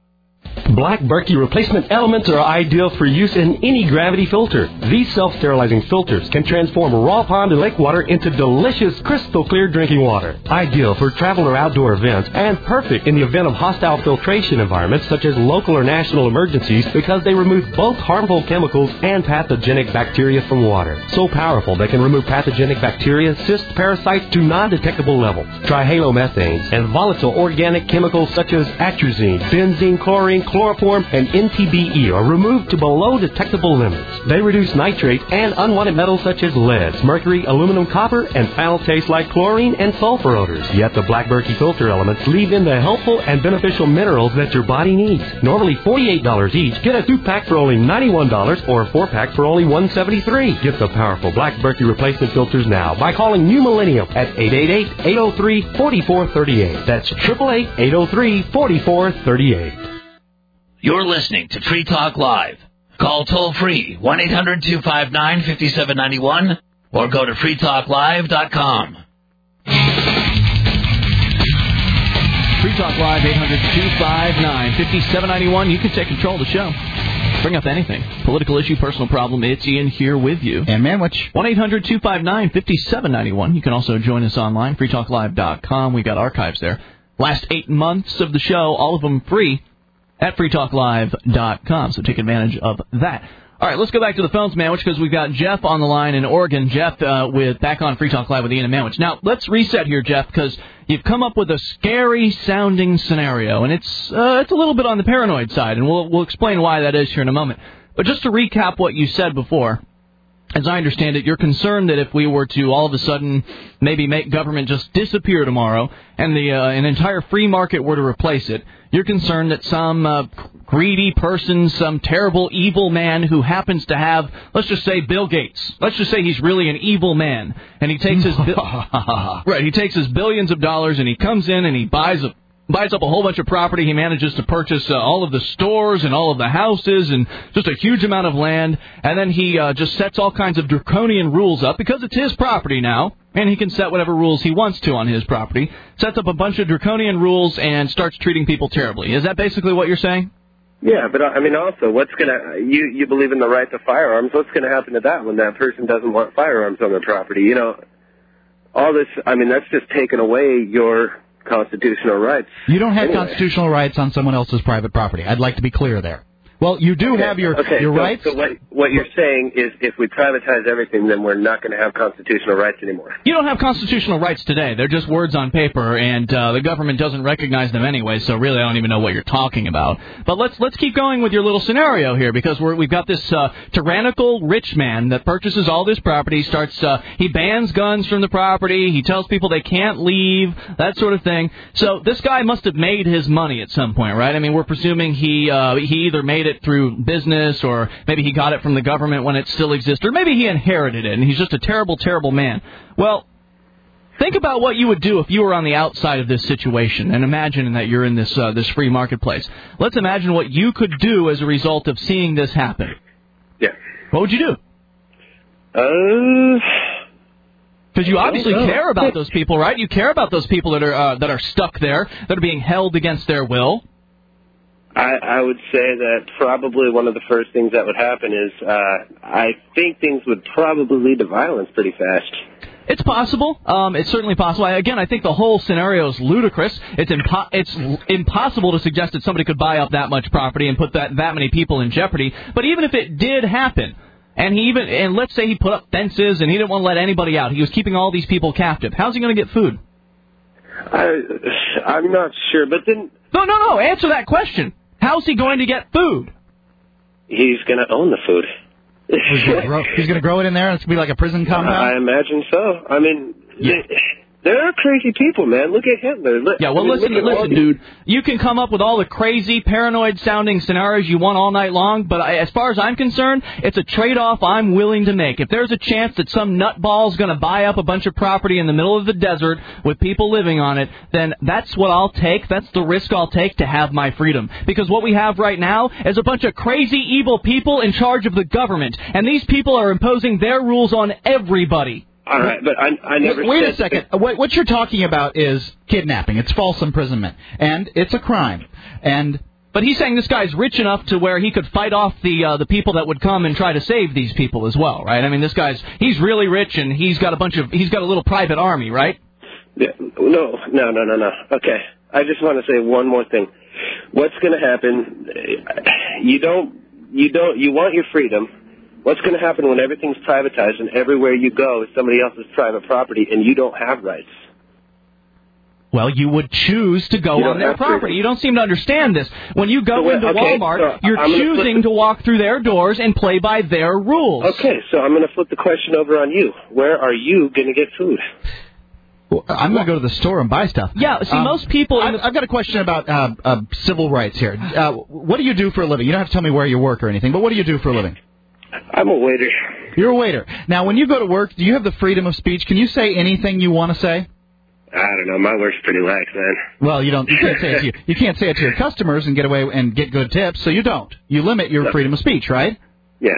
Black Berkey replacement elements are ideal for use in any gravity filter. These self-sterilizing filters can transform raw pond and lake water into delicious, crystal clear drinking water. Ideal for travel or outdoor events, and perfect in the event of hostile filtration environments such as local or national emergencies, because they remove both harmful chemicals and pathogenic bacteria from water. So powerful they can remove pathogenic bacteria, cysts, parasites to non-detectable levels. Trihalomethanes and volatile organic chemicals such as atrazine, benzene, chlorine, chloroform, and N T B E are removed to below detectable limits. They reduce nitrate and unwanted metals such as lead, mercury, aluminum, copper, and foul taste like chlorine and sulfur odors. Yet the Black Berkey filter elements leave in the helpful and beneficial minerals that your body needs. Normally forty-eight dollars each, get a two-pack for only ninety-one dollars or a four-pack for only one hundred seventy-three dollars. Get the powerful Black Berkey replacement filters now by calling New Millennium at eight eight eight, eight oh three, four four three eight. That's eight eight eight, eight oh three, four four three eight. You're listening to Free Talk Live. Call toll-free one eight hundred two five nine five seven nine one or go to free talk live dot com. Free Talk Live, eight hundred two five nine five seven nine one. You can take control of the show. Bring up anything. Political issue, personal problem. It's Ian here with you. And Manwich. one eight hundred two five nine five seven nine one. You can also join us online, free talk live dot com. We've got archives there. Last eight months of the show, all of them free, at free talk live dot com, so take advantage of that. All right, let's go back to the phones, Manwich, because we've got Jeff on the line in Oregon. Jeff, uh, with back on Free Talk Live with Ian and Manwich. Now, let's reset here, Jeff, because you've come up with a scary-sounding scenario, and it's uh, it's a little bit on the paranoid side, and we'll we'll explain why that is here in a moment. But just to recap what you said before, as I understand it, you're concerned that if we were to all of a sudden maybe make government just disappear tomorrow and the uh, an entire free market were to replace it, you're concerned that some uh, greedy person, some terrible evil man who happens to have, let's just say, Bill Gates. Let's just say he's really an evil man, and he takes his bi- right, he takes his billions of dollars and he comes in and he buys a buys up a whole bunch of property. He manages to purchase uh, all of the stores and all of the houses and just a huge amount of land. And then he uh, just sets all kinds of draconian rules up because it's his property now. And he can set whatever rules he wants to on his property. Sets up a bunch of draconian rules and starts treating people terribly. Is that basically what you're saying? Yeah, but I mean also, what's going to, you, you believe in the right to firearms. What's going to happen to that when that person doesn't want firearms on their property? You know, all this, I mean, that's just taken away your constitutional rights. You don't have anyway. constitutional rights on someone else's private property. I'd like to be clear there. Well, you do okay. have your okay. your so, rights. So what, what you're saying is if we privatize everything, then we're not going to have constitutional rights anymore. You don't have constitutional rights today. They're just words on paper, and uh, the government doesn't recognize them anyway, so really I don't even know what you're talking about. But let's let's keep going with your little scenario here, because we're, we've got this uh, tyrannical rich man that purchases all this property, starts uh, he bans guns from the property, he tells people they can't leave, that sort of thing. So this guy must have made his money at some point, right? I mean, we're presuming he uh, he either made it through business, or maybe he got it from the government when it still existed, or maybe he inherited it, and he's just a terrible, terrible man. Well, think about what you would do if you were on the outside of this situation, and imagine that you're in this uh, this free marketplace. Let's imagine what you could do as a result of seeing this happen. Yeah. What would you do? Uh... Because you obviously so. care about those people, right? You care about those people that are uh, that are stuck there, that are being held against their will. I, I would say that probably one of the first things that would happen is uh, I think things would probably lead to violence pretty fast. It's possible. Um, it's certainly possible. I, again, I think the whole scenario is ludicrous. It's impo- it's impossible to suggest that somebody could buy up that much property and put that, that many people in jeopardy. But even if it did happen, and he even and let's say he put up fences and he didn't want to let anybody out, he was keeping all these people captive. How's he going to get food? I, I'm not sure, but then... No, no, no. Answer that question. How's he going to get food? He's going to own the food. He's going to grow it in there, and it's going to be like a prison compound? I imagine so. I mean, yeah. they, there are crazy people, man. Look at Hitler. Look, yeah, well, I mean, listen, look listen, dude. You can come up with all the crazy, paranoid-sounding scenarios you want all night long, but I, as far as I'm concerned, it's a trade-off I'm willing to make. If there's a chance that some nutball's going to buy up a bunch of property in the middle of the desert with people living on it, then that's what I'll take. That's the risk I'll take to have my freedom. Because what we have right now is a bunch of crazy, evil people in charge of the government, and these people are imposing their rules on everybody. All right, but I, I never Wait said... a second. What, what you're talking about is kidnapping. It's false imprisonment. And it's a crime. And But he's saying this guy's rich enough to where he could fight off the uh, the people that would come and try to save these people as well, right? I mean, this guy's, he's really rich, and he's got a bunch of, he's got a little private army, right? Yeah, no, no, no, no, no. Okay, I just want to say one more thing. What's going to happen, you don't, you don't, you want your freedom. What's going to happen when everything's privatized and everywhere you go is somebody else's private property and you don't have rights? Well, you would choose to go You on don't their have property. freedom. You don't seem to understand this. When you go So wait, into okay, Walmart, so you're I'm gonna choosing flip- to walk through their doors and play by their rules. Okay, so I'm going to flip the question over on you. Where are you going to get food? Well, I'm going to go to the store and buy stuff. Yeah, see, Um, most people... I've, I've got a question about uh, uh, civil rights here. Uh, what do you do for a living? You don't have to tell me where you work or anything, but what do you do for a living? I'm a waiter. You're a waiter. Now, when you go to work, do you have the freedom of speech? Can you say anything you want to say? I don't know. My work's pretty lax, man. Well, you don't. You can't say it to you. You can't say it to your customers and get away and get good tips, so you don't. You limit your No. freedom of speech, right? Yeah.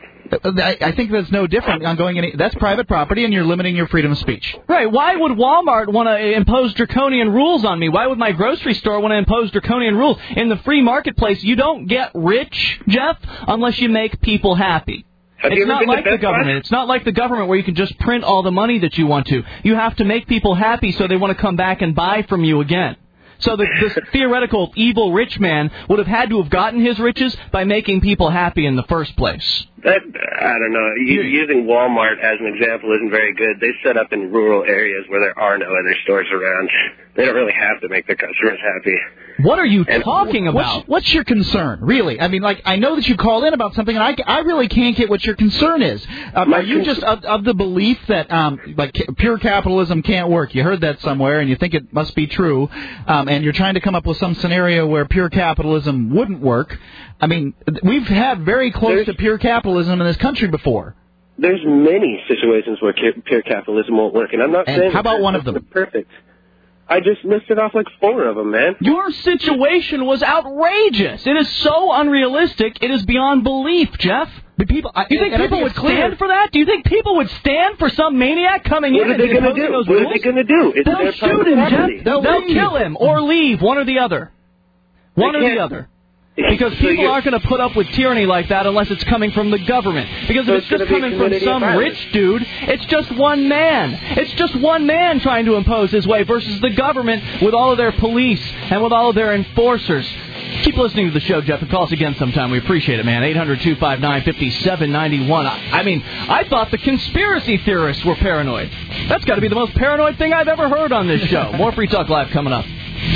I, I think that's no different on going any. That's private property, and you're limiting your freedom of speech. Right. Why would Walmart want to impose draconian rules on me? Why would my grocery store want to impose draconian rules? In the free marketplace, you don't get rich, Jeff, unless you make people happy. Have you It's ever not been to like the Best Buy? government. It's not like the government where you can just print all the money that you want to. You have to make people happy so they want to come back and buy from you again. So the, this theoretical evil rich man would have had to have gotten his riches by making people happy in the first place. That, I don't know. U- using Walmart as an example isn't very good. They set up in rural areas where there are no other stores around. They don't really have to make their customers happy. What are you And talking about? What's, what's your concern, really? I mean, like, I know that you called in about something, and I, I really can't get what your concern is. Um, are you just of, of the belief that, um, like, ca- pure capitalism can't work? You heard that somewhere, and you think it must be true, um, and you're trying to come up with some scenario where pure capitalism wouldn't work. I mean, we've had very close There's- to pure capitalism in this country before. There's many situations where ca- pure capitalism won't work, and I'm not And saying how about that one of that's them? perfect. I just listed off like four of them, man. Your situation was outrageous. It is so unrealistic. It is beyond belief, Jeff. But people, I, Do you think and I people think would it's clear. stand for that? Do you think people would stand for some maniac coming What in are and they going to imposing do? those What rules? are they going to do? It's They'll their shoot private him, property. Jeff. They'll They'll leave. kill him or leave, one or the other. One They or the can't- other. Because So people you- aren't going to put up with tyranny like that unless it's coming from the government. Because So if it's it's just gonna be coming from community some violence. rich dude, it's just one man. It's just one man trying to impose his way versus the government with all of their police and with all of their enforcers. Keep listening to the show, Jeff, and call us again sometime. We appreciate it, man. eight hundred two five nine five seven nine one. I, I mean, I thought the conspiracy theorists were paranoid. That's got to be the most paranoid thing I've ever heard on this show. More Free Talk Live coming up.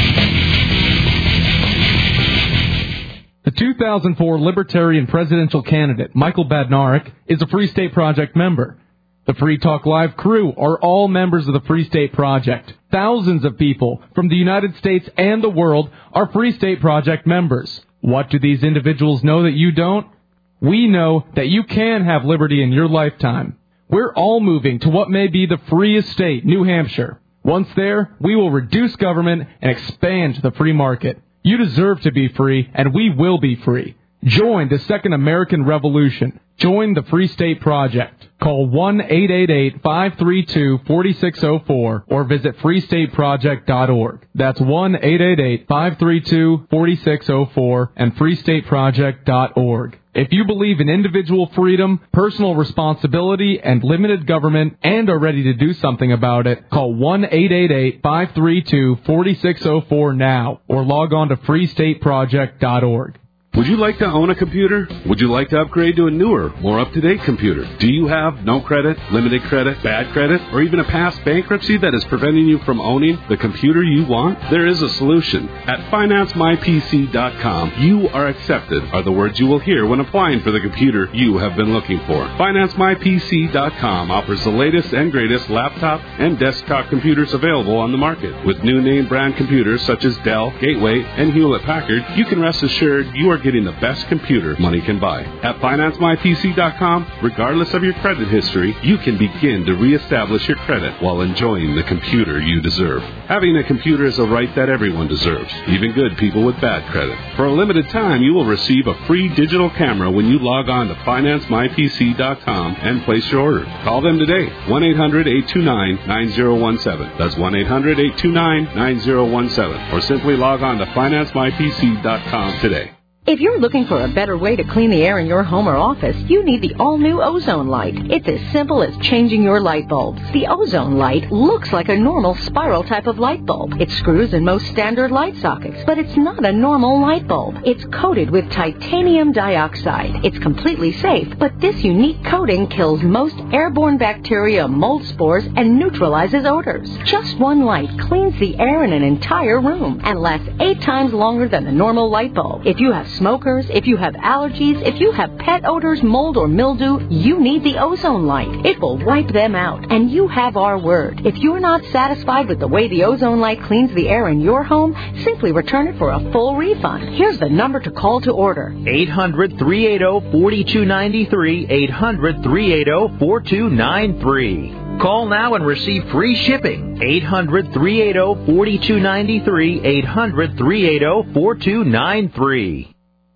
The two thousand four Libertarian presidential candidate, Michael Badnarik, is a Free State Project member. The Free Talk Live crew are all members of the Free State Project. Thousands of people from the United States and the world are Free State Project members. What do these individuals know that you don't? We know that you can have liberty in your lifetime. We're all moving to what may be the freest state, New Hampshire. Once there, we will reduce government and expand the free market. You deserve to be free, and we will be free. Join the Second American Revolution. Join the Free State Project. Call one eight eight eight, five three two, four six zero four or visit free state project dot org. That's one eight eight eight, five three two, four six zero four and free state project dot org. If you believe in individual freedom, personal responsibility, and limited government, and are ready to do something about it, call one eight eight eight, five three two, four six zero four now or log on to free state project dot org. Would you like to own a computer? Would you like to upgrade to a newer, more up-to-date computer? Do you have no credit, limited credit, bad credit, or even a past bankruptcy that is preventing you from owning the computer you want? There is a solution. At finance my P C dot com, you are accepted are the words you will hear when applying for the computer you have been looking for. finance my P C dot com offers the latest and greatest laptop and desktop computers available on the market. With new name brand computers such as Dell, Gateway, and Hewlett-Packard, you can rest assured you are getting the best computer money can buy. At finance my P C dot com, regardless of your credit history, you can begin to reestablish your credit while enjoying the computer you deserve. Having a computer is a right that everyone deserves, even good people with bad credit. For a limited time, you will receive a free digital camera when you log on to finance my P C dot com and place your order. Call them today, one eight hundred, eight two nine, nine zero one seven. That's one eight hundred, eight two nine, nine zero one seven. Or simply log on to finance my P C dot com today. If you're looking for a better way to clean the air in your home or office, you need the all-new Ozone Light. It's as simple as changing your light bulbs. The Ozone Light looks like a normal spiral type of light bulb. It screws in most standard light sockets, but it's not a normal light bulb. It's coated with titanium dioxide. It's completely safe, but this unique coating kills most airborne bacteria, mold spores, and neutralizes odors. Just one light cleans the air in an entire room and lasts eight times longer than a normal light bulb. If you have smokers, if you have allergies, if you have pet odors, mold, or mildew, you need the Ozone Light. It will wipe them out, and you have our word. If you're not satisfied with the way the Ozone Light cleans the air in your home, simply return it for a full refund. Here's the number to call to order. eight hundred, three eight zero, four two nine three, eight hundred, three eight zero, four two nine three. Call now and receive free shipping. eight hundred, three eight zero, four two nine three, eight hundred, three eight zero, four two nine three.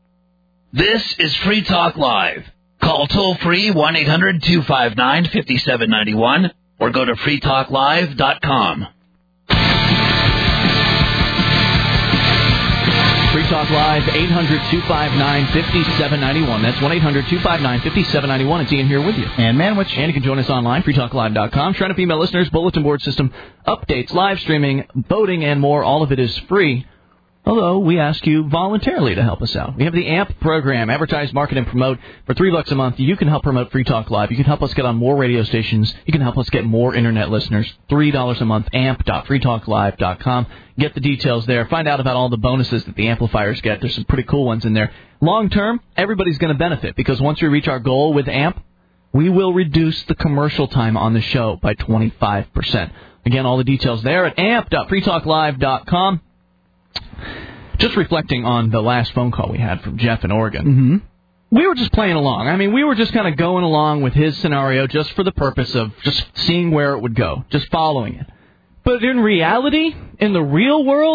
This is Free Talk Live. Call toll-free one eight hundred, two five nine, five seven nine one or go to free talk live dot com. Free Talk Live, eight hundred, two five nine, five seven nine one. That's one eight hundred, two five nine, five seven nine one. It's Ian here with you. And Manwich. And you can join us online, free talk live dot com. Trying to female listeners, bulletin board system, updates, live streaming, voting, and more. All of it is free. Although we ask you voluntarily to help us out. We have the A M P program, Advertise, Market, and Promote. For three bucks a month, you can help promote Free Talk Live. You can help us get on more radio stations. You can help us get more Internet listeners. Three dollars a month, amp dot free talk live dot com. Get the details there. Find out about all the bonuses that the amplifiers get. There's some pretty cool ones in there. Long term, everybody's going to benefit because once we reach our goal with A M P, we will reduce the commercial time on the show by twenty-five percent. Again, all the details there at amp dot free talk live dot com. Just reflecting on the last phone call we had from Jeff in Oregon, mm-hmm. we were just playing along. I mean, we were just kind of going along with his scenario just for the purpose of just seeing where it would go, just following it. But in reality, in the real world,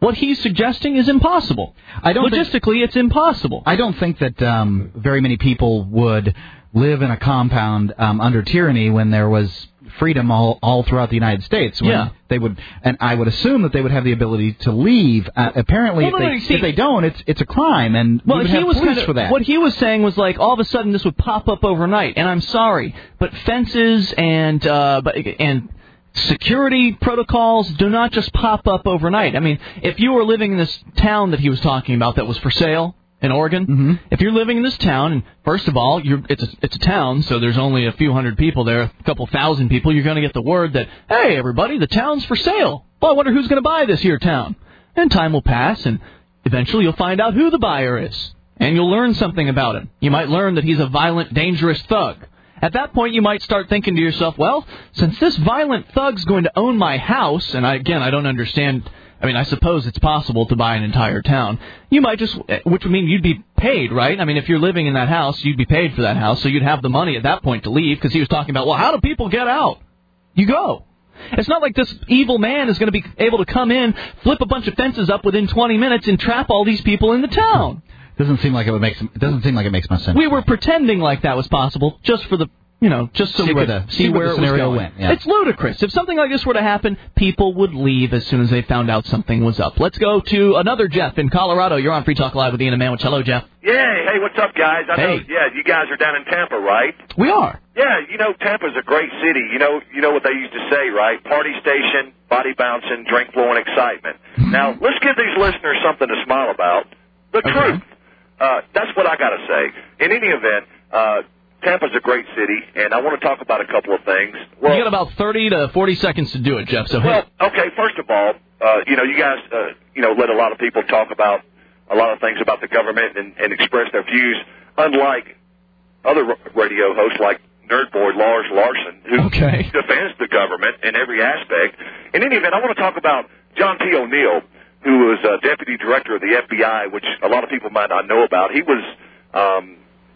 what he's suggesting is impossible. I don't Logistically, think, it's impossible. I don't think that um, very many people would live in a compound um, under tyranny when there was freedom all, all throughout the United States. When Yeah. They would, and I would assume that they would have the ability to leave. Uh, apparently, Well, if, no, they, no, see- if they don't, it's it's a crime, and Well, we would he have was police kind of, for that. what he was saying was like all of a sudden this would pop up overnight, and I'm sorry, but fences and uh, but and security protocols do not just pop up overnight. I mean, if you were living in this town that he was talking about that was for sale in Oregon, mm-hmm. if you're living in this town, and first of all, you're, it's a, it's a town, so there's only a few hundred people there, a couple thousand people, you're going to get the word that, hey, everybody, the town's for sale. Well, I wonder who's going to buy this here town. And time will pass, and eventually you'll find out who the buyer is. And you'll learn something about him. You might learn that he's a violent, dangerous thug. At that point, you might start thinking to yourself, well, since this violent thug's going to own my house, and I, again, I don't understand, I mean, I suppose it's possible to buy an entire town, you might just, which would mean you'd be paid, right? I mean, if you're living in that house, you'd be paid for that house, so you'd have the money at that point to leave, because he was talking about, well, how do people get out? You go. It's not like this evil man is going to be able to come in, flip a bunch of fences up within twenty minutes, and trap all these people in the town. Doesn't seem like it would make some, it doesn't seem like it makes much sense. We were pretending like that was possible just for the, you know, just so See we where could the- see, see where where the it was scenario going. went, yeah. It's ludicrous. If something like this were to happen, people would leave as soon as they found out something was up. Let's go to another Jeff in Colorado. You're on Free Talk Live with Ian and Manwich. Hello, Jeff. Yeah, hey, what's up, guys? I know, Hey. yeah, you guys are down in Tampa, right? We are. Yeah, you know, Tampa's a great city. You know, you know what they used to say, right? Party station, body bouncing, drink flowing, excitement. Now, let's give these listeners something to smile about. The truth. Uh, that's what I got to say. In any event, uh, Tampa's a great city, and I want to talk about a couple of things. Well, you got about thirty to forty seconds to do it, Jeff. So well, hey. okay, first of all, uh, you know, you guys, uh, you know, let a lot of people talk about a lot of things about the government and, and express their views, unlike other r- radio hosts like Nerd Boy Lars Larson, who okay. defends the government in every aspect. In any event, I want to talk about John P. O'Neill, who was uh, deputy director of the F B I, which a lot of people might not know about. He was um,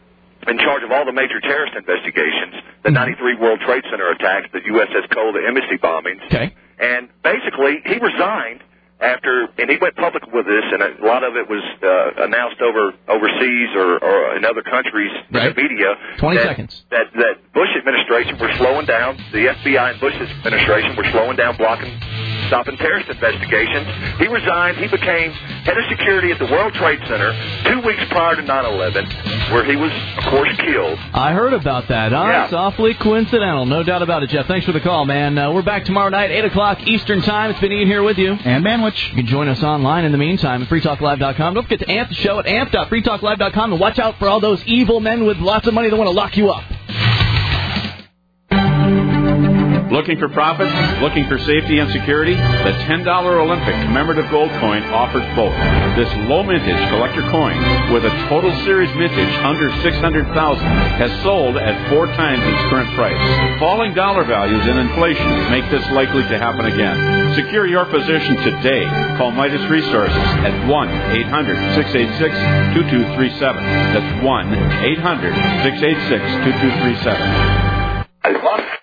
in charge of all the major terrorist investigations, the ninety-three World Trade Center attacks, the U S S Cole, the embassy bombings. Okay. And basically, he resigned after, and he went public with this, and a lot of it was uh, announced over overseas or, or in other countries right. in the media. Twenty that, seconds. That that Bush administration were slowing down. The F B I and Bush administration were slowing down, blocking, stopping terrorist investigations. He resigned. He became head of security at the World Trade Center two weeks prior to nine eleven, where he was, of course, killed. I heard about that. Huh? Yeah. It's awfully coincidental. No doubt about it, Jeff. Thanks for the call, man. Uh, we're back tomorrow night, eight o'clock Eastern Time. It's been Ian here with you. And Manwich. You can join us online in the meantime at free talk live dot com. Don't forget to amp the show at amp dot free talk live dot com and watch out for all those evil men with lots of money that want to lock you up. Looking for profits? Looking for safety and security? The ten dollar Olympic commemorative gold coin offers both. This low mintage collector coin with a total series mintage under six hundred thousand has sold at four times its current price. Falling dollar values and inflation make this likely to happen again. Secure your position today. Call Midas Resources at one eight hundred six eight six two two three seven. That's one eight hundred six eight six two two three seven. I love